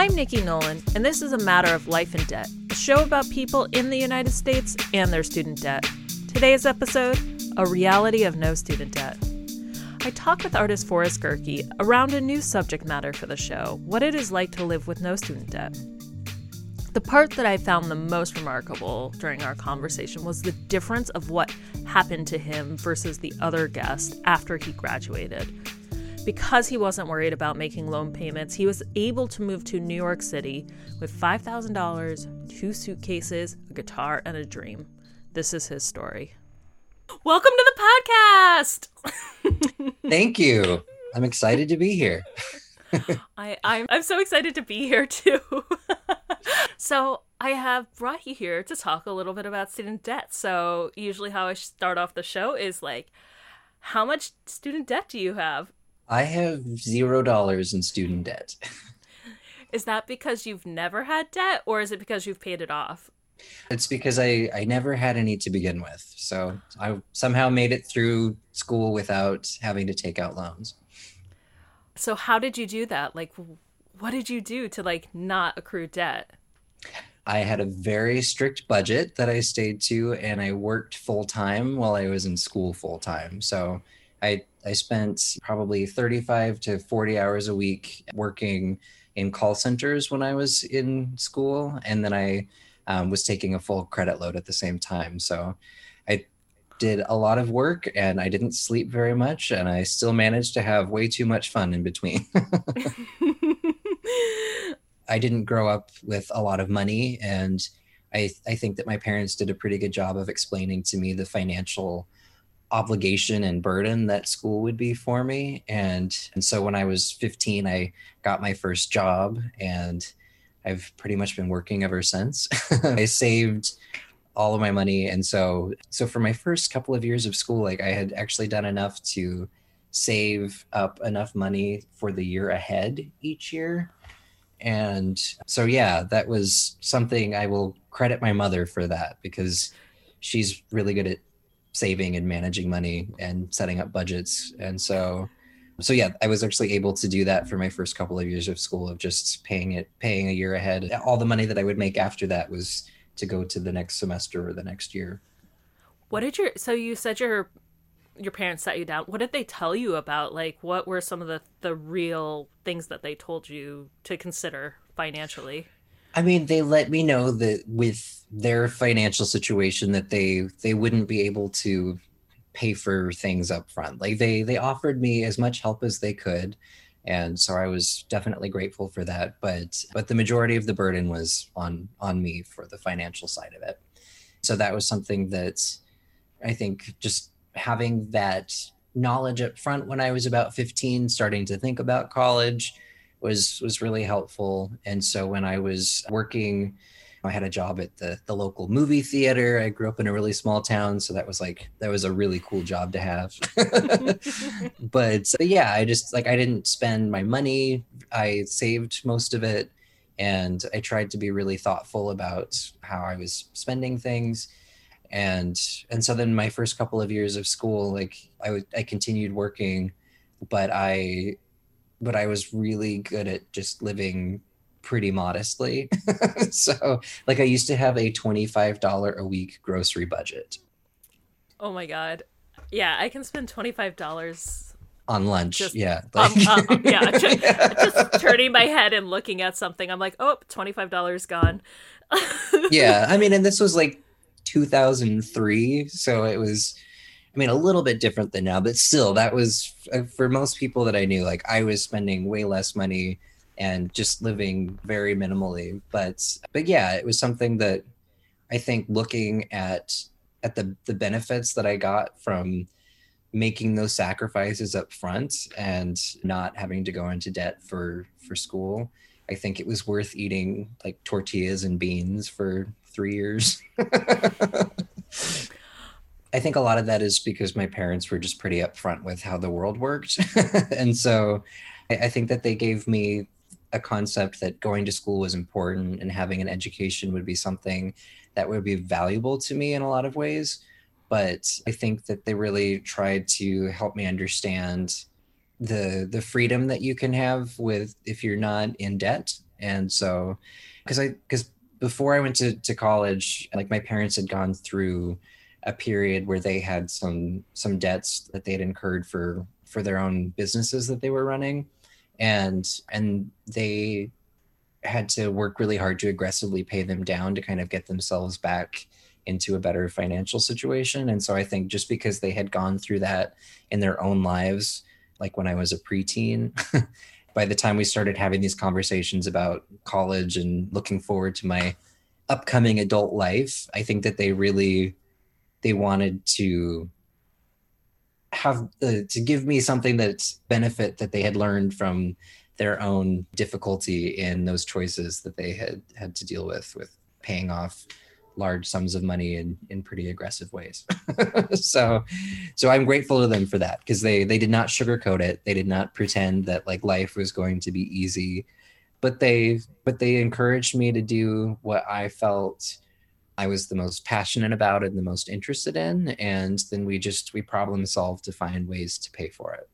I'm Nikki Nolan, and this is A Matter of Life and Debt, a show about people in the United States and their student debt. Today's episode, A Reality of No Student Debt. I talked with artist Forrest Gerke around a new subject matter for the show, what it is like to live with no student debt. The part that I found the most remarkable during our conversation was the difference of what happened to him versus the other guests after he graduated. Because he wasn't worried about making loan payments, he was able to move to New York City with $5,000, 2 suitcases, a guitar, and a dream. This is his story. Welcome to the podcast! Thank you. I'm excited to be here. I'm so excited to be here too. So I have brought you here to talk a little bit about student debt. So usually how I start off the show is like, how much student debt do you have? I have $0 in student debt. Is that because you've never had debt, or is it because you've paid it off? It's because I never had any to begin with. So I somehow made it through school without having to take out loans. So how did you do that? Like, what did you do to not accrue debt? I had a very strict budget that I stayed to, and I worked full time while I was in school full time. So I spent probably 35 to 40 hours a week working in call centers when I was in school. And then I was taking a full credit load at the same time. So I did a lot of work and I didn't sleep very much. And I still managed to have way too much fun in between. I didn't grow up with a lot of money. And I think that my parents did a pretty good job of explaining to me the financial obligation and burden that school would be for me. And so when I was 15, I got my first job and I've pretty much been working ever since. I saved all of my money. And so for my first couple of years of school, I had actually done enough to save up enough money for the year ahead each year. And so, yeah, that was something I will credit my mother for that, because she's really good at saving and managing money and setting up budgets. And so yeah, I was actually able to do that for my first couple of years of school, of just paying a year ahead. All the money that I would make after that was to go to the next semester or the next year. So you said your parents sat you down. What did they tell you about, what were some of the real things that they told you to consider financially? I mean, they let me know that with their financial situation that they wouldn't be able to pay for things up front. They offered me as much help as they could. And so I was definitely grateful for that. But the majority of the burden was on me for the financial side of it. So that was something that I think just having that knowledge up front when I was about 15, starting to think about college, was really helpful. And so when I was working, I had a job at the local movie theater. I grew up in a really small town, so that was a really cool job to have. But yeah, I didn't spend my money. I saved most of it, and I tried to be really thoughtful about how I was spending things. And so then my first couple of years of school, I continued working, but I was really good at just living pretty modestly. So I used to have a $25 a week grocery budget. Oh my God. Yeah, I can spend $25 on lunch. Just just turning my head and looking at something. I'm like, oh, $25 gone. Yeah. I mean, and this was 2003. So it was, a little bit different than now, but still, that was for most people that I knew, I was spending way less money and just living very minimally. But yeah, it was something that I think, looking at the benefits that I got from making those sacrifices up front and not having to go into debt for school, I think it was worth eating tortillas and beans for 3 years. I think a lot of that is because my parents were just pretty upfront with how the world worked. And so I think that they gave me a concept that going to school was important and having an education would be something that would be valuable to me in a lot of ways. But I think that they really tried to help me understand the freedom that you can have with if you're not in debt, And so, because before I went to college, like my parents had gone through a period where they had some debts that they had incurred for their own businesses that they were running, and they had to work really hard to aggressively pay them down to kind of get themselves back into a better financial situation. And so I think just because they had gone through that in their own lives, like when I was a preteen, by the time we started having these conversations about college and looking forward to my upcoming adult life, I think that they wanted to have to give me something that's benefit that they had learned from their own difficulty in those choices that they had to deal with paying off large sums of money in pretty aggressive ways. so I'm grateful to them for that, because they did not sugarcoat it. They did not pretend that like life was going to be easy, but they encouraged me to do what I felt I was the most passionate about and the most interested in. And then we problem solved to find ways to pay for it.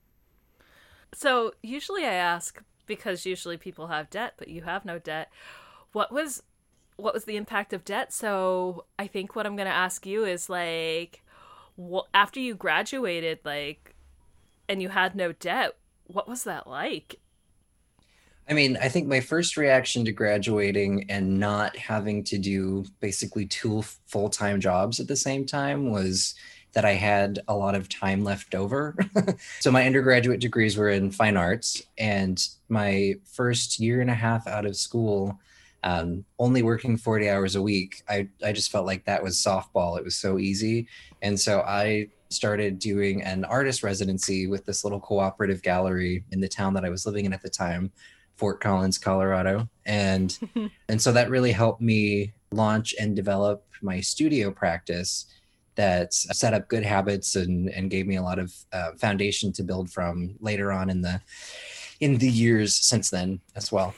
So usually I ask, because usually people have debt, but you have no debt. What was the impact of debt? So I think what I'm going to ask you is like, after you graduated, like, and you had no debt, what was that like? I mean, I think my first reaction to graduating and not having to do basically two full-time jobs at the same time was that I had a lot of time left over. So my undergraduate degrees were in fine arts, and my first year and a half out of school, only working 40 hours a week, I just felt like that was softball. It was so easy. And so I started doing an artist residency with this little cooperative gallery in the town that I was living in at the time, Fort Collins, Colorado. And so that really helped me launch and develop my studio practice that set up good habits and gave me a lot of foundation to build from later on in the years since then as well.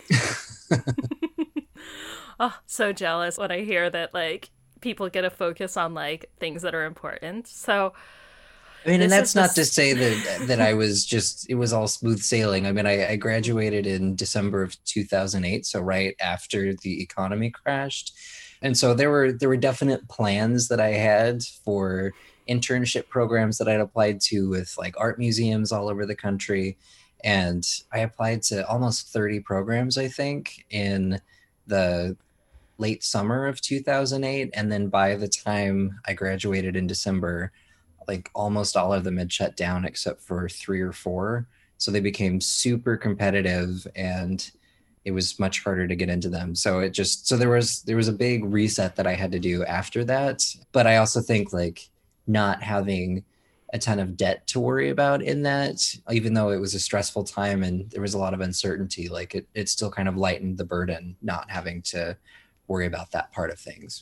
Oh, so jealous when I hear that like people get to focus on like things that are important. So I mean, and that's not to say that I was it was all smooth sailing. I mean, I graduated in December of 2008, so right after the economy crashed. And so there were definite plans that I had for internship programs that I'd applied to with like art museums all over the country. And I applied to almost 30 programs, I think, in the late summer of 2008. And then by the time I graduated in December, like almost all of them had shut down except for 3 or 4. So they became super competitive and it was much harder to get into them. So there was a big reset that I had to do after that. But I also think like not having a ton of debt to worry about in that, even though it was a stressful time and there was a lot of uncertainty, like it still kind of lightened the burden, not having to worry about that part of things.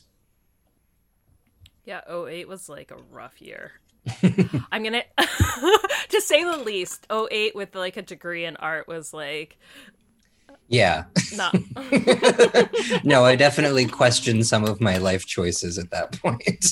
Yeah, '08 was like a rough year. I'm gonna to say the least. '08 with like a degree in art was like, yeah, no. No, I definitely questioned some of my life choices at that point.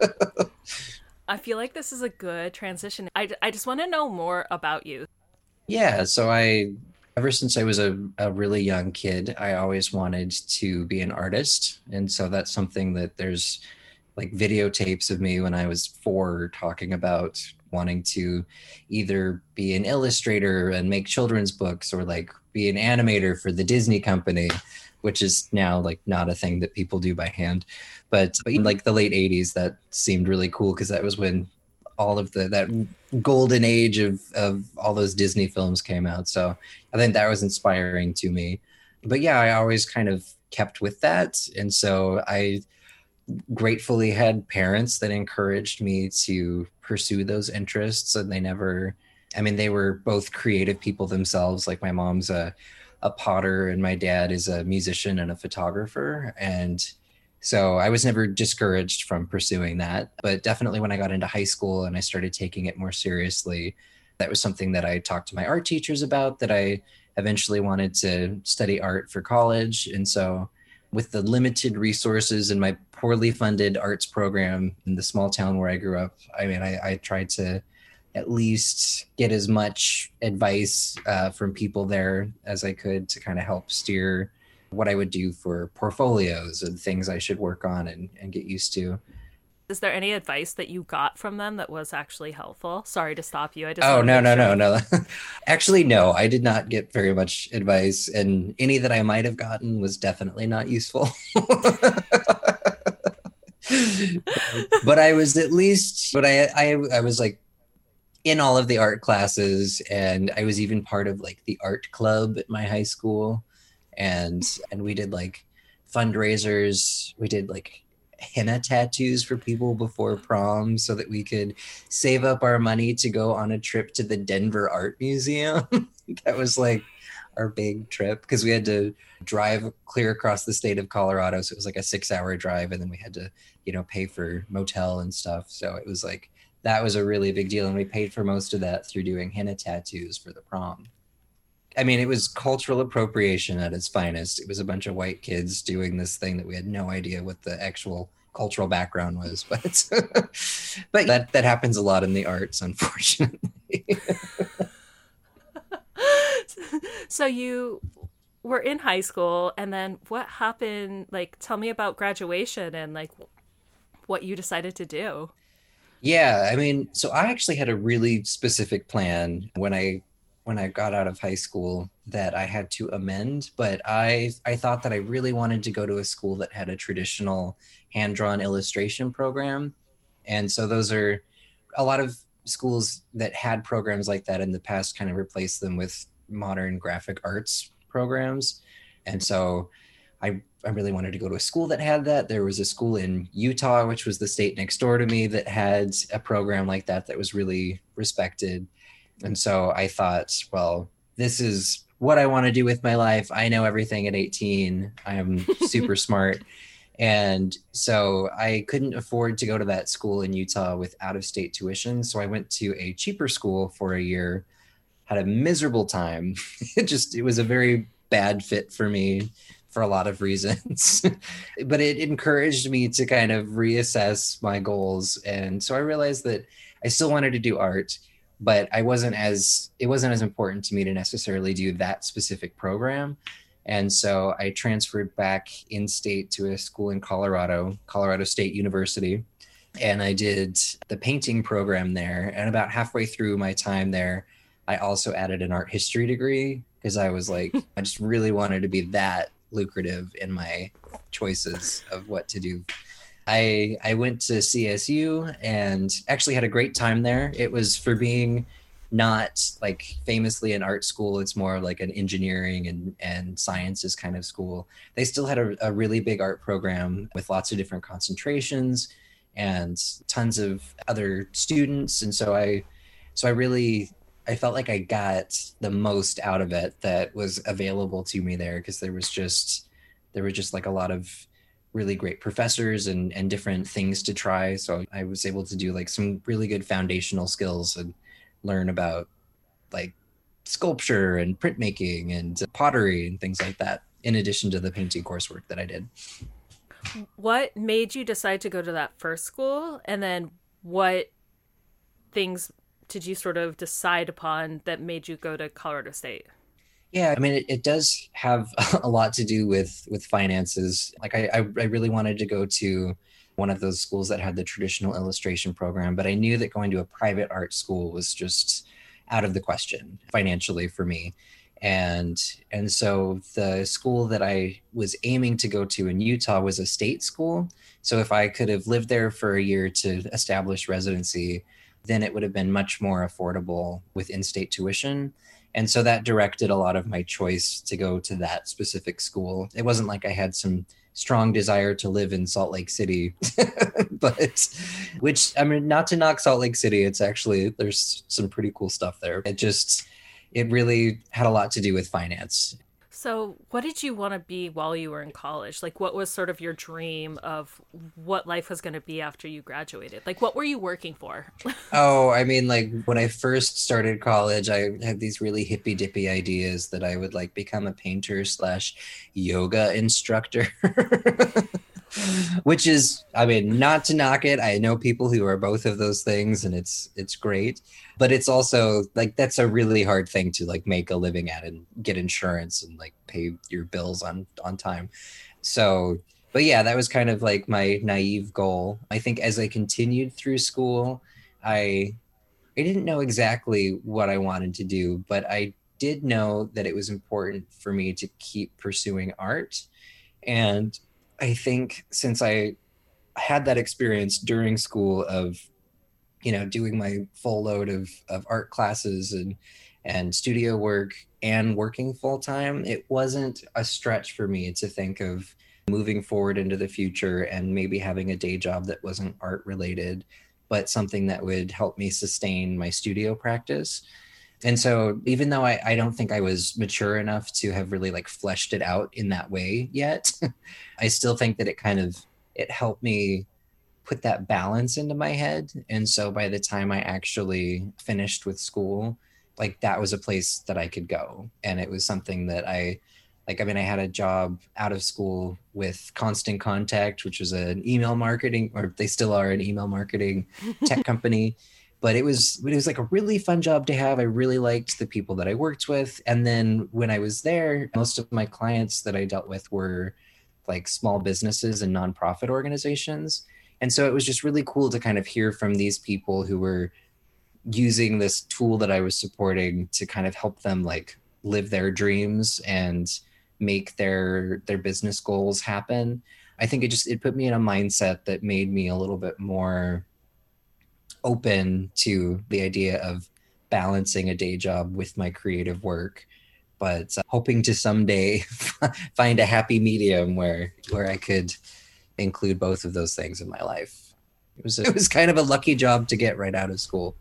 I feel like this is a good transition. I just want to know more about you. Yeah, so ever since I was a really young kid, I always wanted to be an artist. And so that's something that there's like videotapes of me when I was 4 talking about wanting to either be an illustrator and make children's books or like be an animator for the Disney company, which is now like not a thing that people do by hand. But in like the late 80s, that seemed really cool because that was when all of that golden age of all those Disney films came out. So I think that was inspiring to me. But yeah, I always kind of kept with that. And so I gratefully had parents that encouraged me to pursue those interests. And they were both creative people themselves. Like my mom's a potter and my dad is a musician and a photographer. And so I was never discouraged from pursuing that. But definitely when I got into high school and I started taking it more seriously, that was something that I talked to my art teachers about, that I eventually wanted to study art for college. And so with the limited resources in my poorly funded arts program in the small town where I grew up, I mean, I tried to at least get as much advice from people there as I could to kind of help steer what I would do for portfolios and things I should work on and get used to. Is there any advice that you got from them that was actually helpful? Sorry to stop you. I just Oh, want to no, make no, sure. no, no. Actually, no, I did not get very much advice, and any that I might have gotten was definitely not useful. But I was at least, but I was like in all of the art classes, and I was even part of like the art club at my high school, and we did like fundraisers. We did like henna tattoos for people before prom so that we could save up our money to go on a trip to the Denver Art Museum. That was like our big trip because we had to drive clear across the state of Colorado. So it was like a 6-hour drive, and then we had to, pay for motel and stuff. So it was like that was a really big deal. And we paid for most of that through doing henna tattoos for the prom. I mean, it was cultural appropriation at its finest. It was a bunch of white kids doing this thing that we had no idea what the actual cultural background was, but but that happens a lot in the arts, unfortunately. So you were in high school, and then what happened? Like, tell me about graduation and like what you decided to do. Yeah, I mean, so I actually had a really specific plan when I got out of high school that I had to amend, but I thought that I really wanted to go to a school that had a traditional hand-drawn illustration program. And so those are a lot of schools that had programs like that in the past kind of replaced them with modern graphic arts programs. And so I really wanted to go to a school that had that. There was a school in Utah, which was the state next door to me, that had a program like that that was really respected. And so I thought, well, this is what I want to do with my life. I know everything at 18. I am super smart. And so I couldn't afford to go to that school in Utah with out of state tuition. So I went to a cheaper school for a year, had a miserable time. It was a very bad fit for me for a lot of reasons. But it encouraged me to kind of reassess my goals. And so I realized that I still wanted to do art, but it wasn't as important to me to necessarily do that specific program. And so I transferred back in state to a school in Colorado State University. And I did the painting program there. And about halfway through my time there, I also added an art history degree because I was like, I just really wanted to be that lucrative in my choices of what to do. I went to CSU and actually had a great time there. It was, for being not like famously an art school, it's more like an engineering and sciences kind of school. They still had a really big art program with lots of different concentrations and tons of other students. And so I felt like I got the most out of it that was available to me there, because there was just like a lot of really great professors and different things to try. So I was able to do like some really good foundational skills and learn about like sculpture and printmaking and pottery and things like that, in addition to the painting coursework that I did. What made you decide to go to that first school? And then what things did you sort of decide upon that made you go to Colorado State? Yeah, I mean, it does have a lot to do with finances. Like I really wanted to go to one of those schools that had the traditional illustration program, but I knew that going to a private art school was just out of the question financially for me. And so the school that I was aiming to go to in Utah was a state school. So if I could have lived there for a year to establish residency, then it would have been much more affordable with in-state tuition. And so that directed a lot of my choice to go to that specific school. It wasn't like I had some strong desire to live in Salt Lake City, but which, I mean, not to knock Salt Lake City, it's actually, there's some pretty cool stuff there. It really had a lot to do with finance. So, what did you want to be while you were in college? Like, what was sort of your dream of what life was going to be after you graduated? Like, what were you working for? Oh, I mean, like when I first started college, I had these really hippy dippy ideas that I would like become a painter slash yoga instructor. Which is, I mean, not to knock it. I know people who are both of those things, and it's great. But it's also like that's a really hard thing to like make a living at and get insurance and like pay your bills on time. So, but yeah, that was kind of like my naive goal. I think as I continued through school, I I didn't know exactly what I wanted to do, but I did know that it was important for me to keep pursuing art. And I think since I had that experience during school of, doing my full load of art classes and studio work and working full time, it wasn't a stretch for me to think of moving forward into the future and maybe having a day job that wasn't art related, but something that would help me sustain my studio practice. And so even though I don't think I was mature enough to have really like fleshed it out in that way yet, I still think that it helped me put that balance into my head. And so by the time I actually finished with school, like that was a place that I could go. And it was something that I had a job out of school with Constant Contact, which was an email marketing, or they still are an email marketing tech company. But it was like a really fun job to have. I really liked the people that I worked with. And then when I was there, most of my clients that I dealt with were like small businesses and nonprofit organizations. And so it was just really cool to kind of hear from these people who were using this tool that I was supporting to kind of help them like live their dreams and make their business goals happen. I think it put me in a mindset that made me a little bit more open to the idea of balancing a day job with my creative work, but hoping to someday find a happy medium where I could include both of those things in my life. It was kind of a lucky job to get right out of school.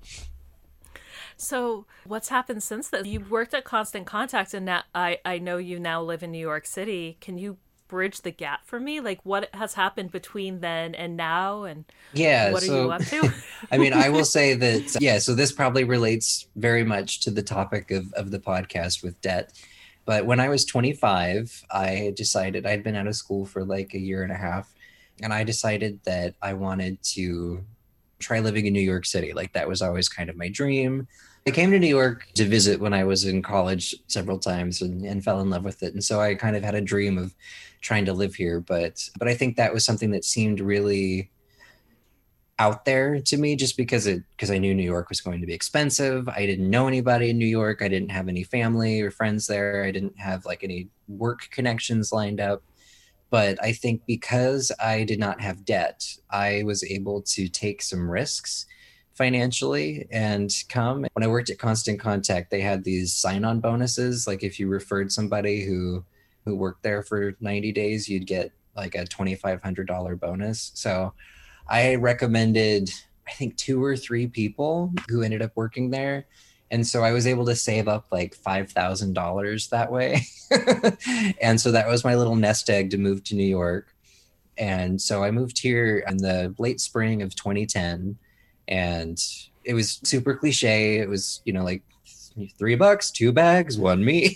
So, what's happened since then? You've worked at Constant Contact, and now I know you now live in New York City. Can you bridge the gap for me? Like, what has happened between then and now, and Yeah, what are you so up to? I mean, I will say that, yeah, so this probably relates very much to the topic of the podcast with debt. But when I was 25, I decided I'd been out of school for like a year and a half, and I decided that I wanted to try living in New York City. Like that was always kind of my dream. I came to New York to visit when I was in college several times and fell in love with it. And so I kind of had a dream of trying to live here. But I think that was something that seemed really out there to me just because I knew New York was going to be expensive. I didn't know anybody in New York. I didn't have any family or friends there. I didn't have like any work connections lined up. But I think because I did not have debt, I was able to take some risks financially and come. When I worked at Constant Contact, they had these sign-on bonuses. Like if you referred somebody who worked there for 90 days, you'd get like a $2,500 bonus. So I recommended, I think, two or three people who ended up working there. And so I was able to save up like $5,000 that way. And so that was my little nest egg to move to New York. And so I moved here in the late spring of 2010. And it was super cliche. It was, like $3, two bags, one me,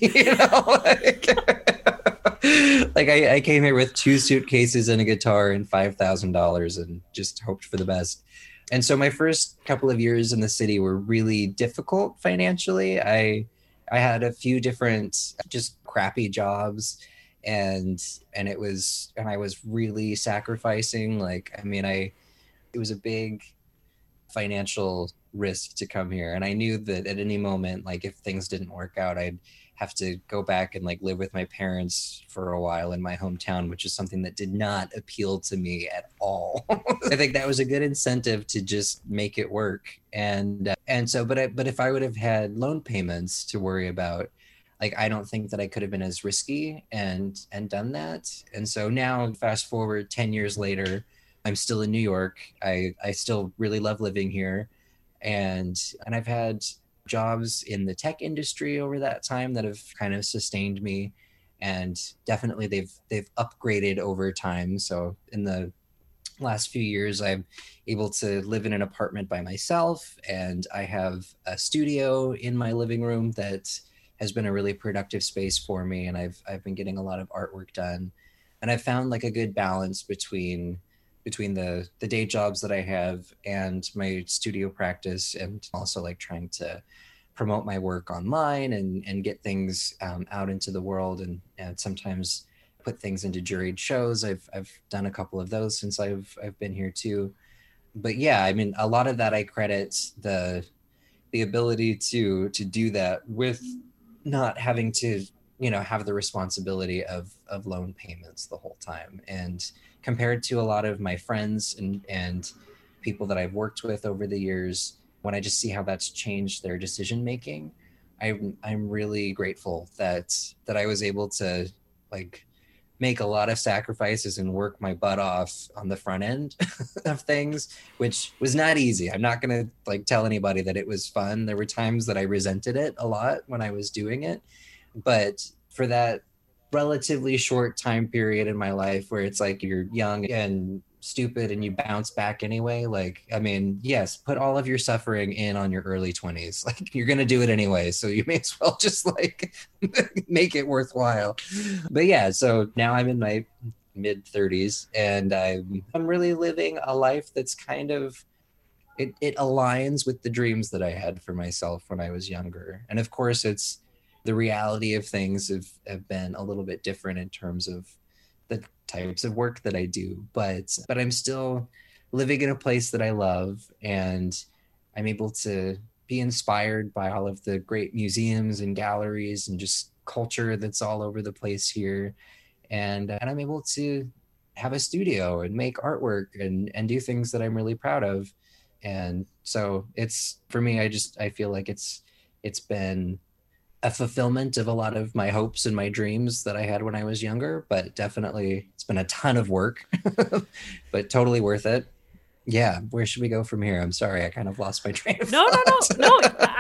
like I came here with two suitcases and a guitar and $5,000 and just hoped for the best. And so my first couple of years in the city were really difficult financially. I had a few different just crappy jobs and I was really sacrificing. Like, I mean, it was a big financial risk to come here. And I knew that at any moment, like if things didn't work out, I'd have to go back and like live with my parents for a while in my hometown, which is something that did not appeal to me at all. I think that was a good incentive to just make it work. And so, but if I would have had loan payments to worry about, like I don't think that I could have been as risky and done that. And so now, fast forward 10 years later, I'm still in New York. I still really love living here, and I've had jobs in the tech industry over that time that have kind of sustained me, and definitely they've upgraded over time. So in the last few years, I'm able to live in an apartment by myself, and I have a studio in my living room that has been a really productive space for me, and I've been getting a lot of artwork done. And I found like a good balance between the day jobs that I have and my studio practice, and also like trying to promote my work online and get things out into the world, and sometimes put things into juried shows. I've done a couple of those since I've been here too. But yeah, I mean, a lot of that I credit the ability to do that with not having to, you know, have the responsibility of loan payments the whole time. And compared to a lot of my friends and people that I've worked with over the years, when I just see how that's changed their decision making, I'm really grateful that I was able to like make a lot of sacrifices and work my butt off on the front end of things, which was not easy. I'm not going to like tell anybody that it was fun. There were times that I resented it a lot when I was doing it, but for that relatively short time period in my life where it's like you're young and stupid and you bounce back anyway, like, I mean, yes, put all of your suffering in on your early 20s. Like, you're going to do it anyway, so you may as well just like make it worthwhile. But yeah, so now I'm in my mid 30s, and I'm really living a life that's kind of, it aligns with the dreams that I had for myself when I was younger. And of course, it's the reality of things have been a little bit different in terms of the types of work that I do, but I'm still living in a place that I love, and I'm able to be inspired by all of the great museums and galleries and just culture that's all over the place here. And I'm able to have a studio and make artwork and do things that I'm really proud of. And so it's, for me, I feel like it's been a fulfillment of a lot of my hopes and my dreams that I had when I was younger, but definitely it's been a ton of work, but totally worth it. Yeah. Where should we go from here? I'm sorry. I kind of lost my train of thought. No.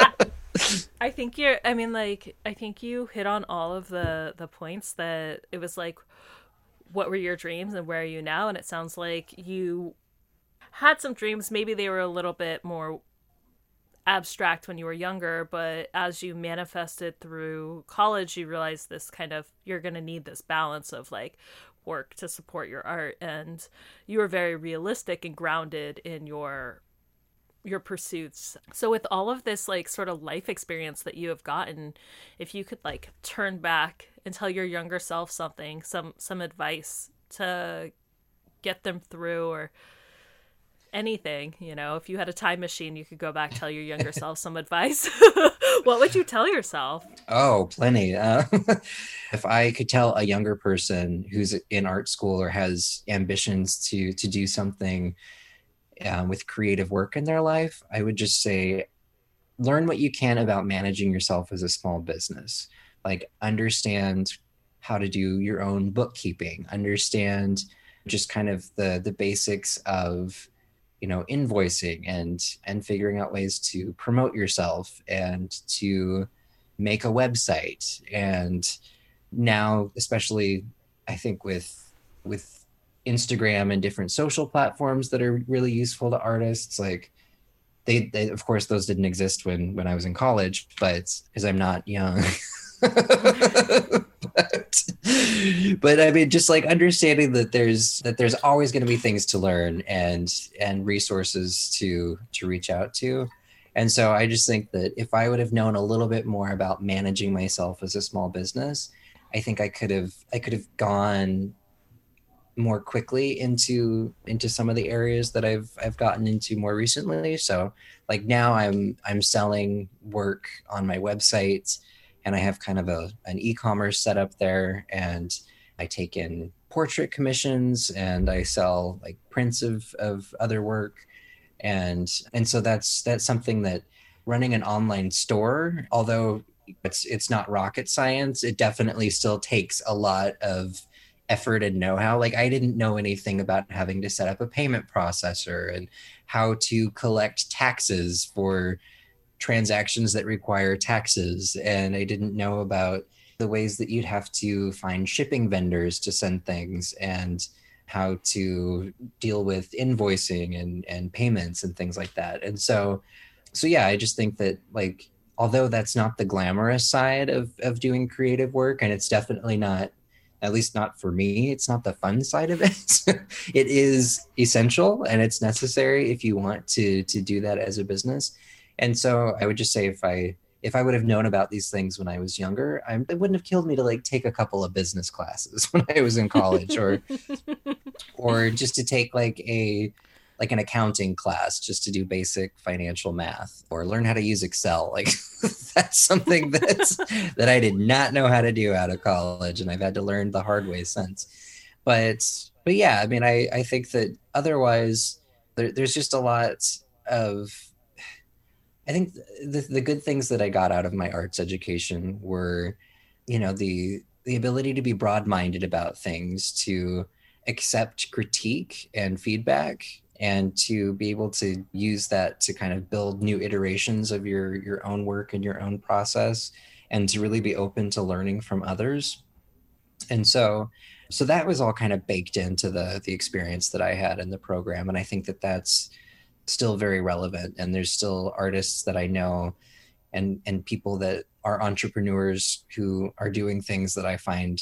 I think I mean, like, I think you hit on all of the points that it was like, what were your dreams and where are you now? And it sounds like you had some dreams. Maybe they were a little bit more abstract when you were younger, but as you manifested through college, you realized this kind of, you're going to need this balance of like work to support your art, and you were very realistic and grounded in your pursuits. So with all of this like sort of life experience that you have gotten, if you could like turn back and tell your younger self something, some advice to get them through, or anything, you know, if you had a time machine, you could go back, tell your younger self some advice. What would you tell yourself? Oh, plenty. If I could tell a younger person who's in art school or has ambitions to do something with creative work in their life, I would just say, learn what you can about managing yourself as a small business. Like, understand how to do your own bookkeeping, understand just kind of the basics of, you know, invoicing and figuring out ways to promote yourself and to make a website. And now, especially, I think with Instagram and different social platforms that are really useful to artists, like they of course those didn't exist when I was in college, but because I'm not young. but I mean, just like understanding that there's always going to be things to learn and resources to reach out to. And so I just think that if I would have known a little bit more about managing myself as a small business, I think I could have gone more quickly into some of the areas that I've gotten into more recently. So like now I'm selling work on my website, and I have kind of an e-commerce setup there, and I take in portrait commissions and I sell like prints of other work. And so that's something that, running an online store, although it's not rocket science, it definitely still takes a lot of effort and know-how. Like, I didn't know anything about having to set up a payment processor and how to collect taxes for transactions that require taxes. And I didn't know about the ways that you'd have to find shipping vendors to send things, and how to deal with invoicing and payments and things like that. And so yeah, I just think that, like, although that's not the glamorous side of doing creative work, and it's definitely not at least not for me, it's not the fun side of it. It is essential and it's necessary if you want to do that as a business. And so I would just say if I would have known about these things when I was younger, it wouldn't have killed me to like take a couple of business classes when I was in college, or just to take like an accounting class just to do basic financial math, or learn how to use Excel. Like that's something that I did not know how to do out of college, and I've had to learn the hard way since. But yeah, I mean, I think that otherwise there's just a lot of, I think the good things that I got out of my arts education were, the ability to be broad-minded about things, to accept critique and feedback, and to be able to use that to kind of build new iterations of your own work and your own process, and to really be open to learning from others. And so that was all kind of baked into the experience that I had in the program. And I think that that's still very relevant. And there's still artists that I know and people that are entrepreneurs who are doing things that I find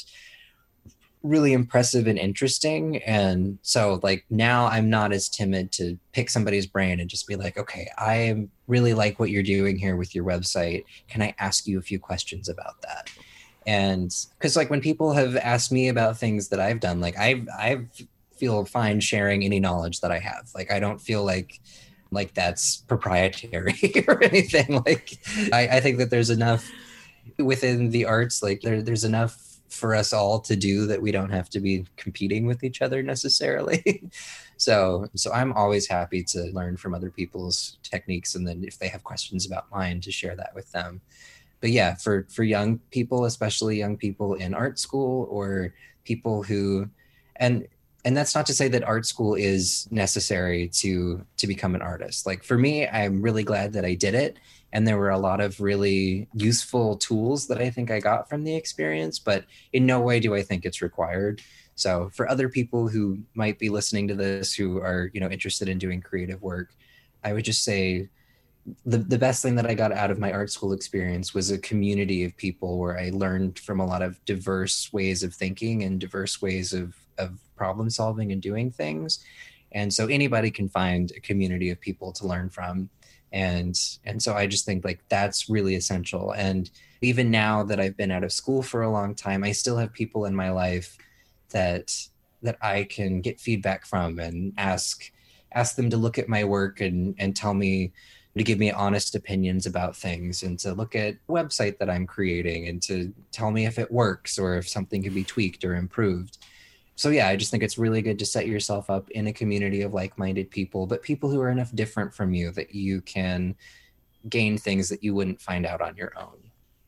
really impressive and interesting. And so like now I'm not as timid to pick somebody's brain and just be like, okay, I really like what you're doing here with your website. Can I ask you a few questions about that? And because like when people have asked me about things that I've done, like I feel fine sharing any knowledge that I have. Like I don't feel like that's proprietary or anything. Like I think that there's enough within the arts, like there's enough for us all to do that we don't have to be competing with each other necessarily. So I'm always happy to learn from other people's techniques, and then if they have questions about mine, to share that with them. But yeah, for young people, especially young people in art school, or people who, and that's not to say that art school is necessary to become an artist. Like for me, I'm really glad that I did it. And there were a lot of really useful tools that I think I got from the experience, but in no way do I think it's required. So for other people who might be listening to this, who are, interested in doing creative work, I would just say the best thing that I got out of my art school experience was a community of people where I learned from a lot of diverse ways of thinking and diverse ways of problem solving and doing things. And so anybody can find a community of people to learn from. And so I just think like that's really essential. And even now that I've been out of school for a long time, I still have people in my life that I can get feedback from and ask them to look at my work and tell me, to give me honest opinions about things, and to look at the website that I'm creating and to tell me if it works or if something can be tweaked or improved. So yeah, I just think it's really good to set yourself up in a community of like-minded people, but people who are enough different from you that you can gain things that you wouldn't find out on your own.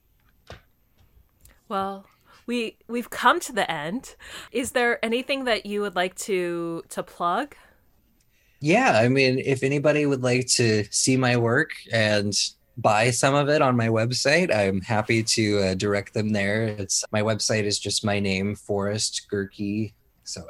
Well, we've come to the end. Is there anything that you would like to plug? Yeah, I mean, if anybody would like to see my work and buy some of it on my website, I'm happy to direct them there. My website is just my name, Forrest Gerke, so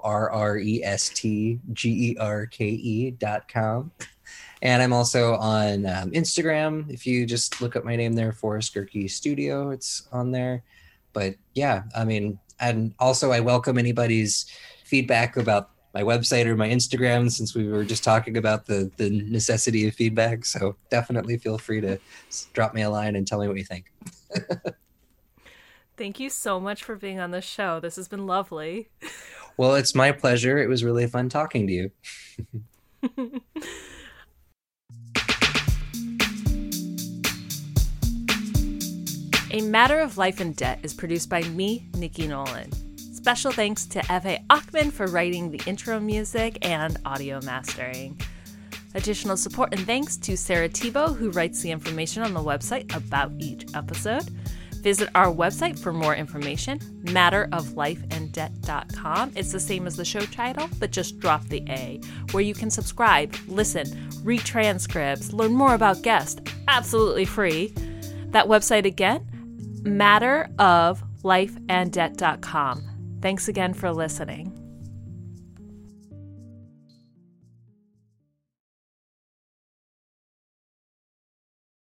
ForrestGerke.com. And I'm also on Instagram. If you just look up my name there, Forrest Gerke Studio, it's on there. But yeah, I mean, and also I welcome anybody's feedback about my website or my Instagram, since we were just talking about the necessity of feedback. So definitely feel free to drop me a line and tell me what you think. Thank you so much for being on the show. This has been lovely. Well, it's my pleasure. It was really fun talking to you. A Matter of Life and Debt is produced by me, Nikki Nolan. Special thanks to Efe Achman for writing the intro music and audio mastering. Additional support and thanks to Sarah Thibault, who writes the information on the website about each episode. Visit our website for more information, matteroflifeanddebt.com. It's the same as the show title, but just drop the A, where you can subscribe, listen, read transcripts, learn more about guests, absolutely free. That website again, matteroflifeanddebt.com. Thanks again for listening.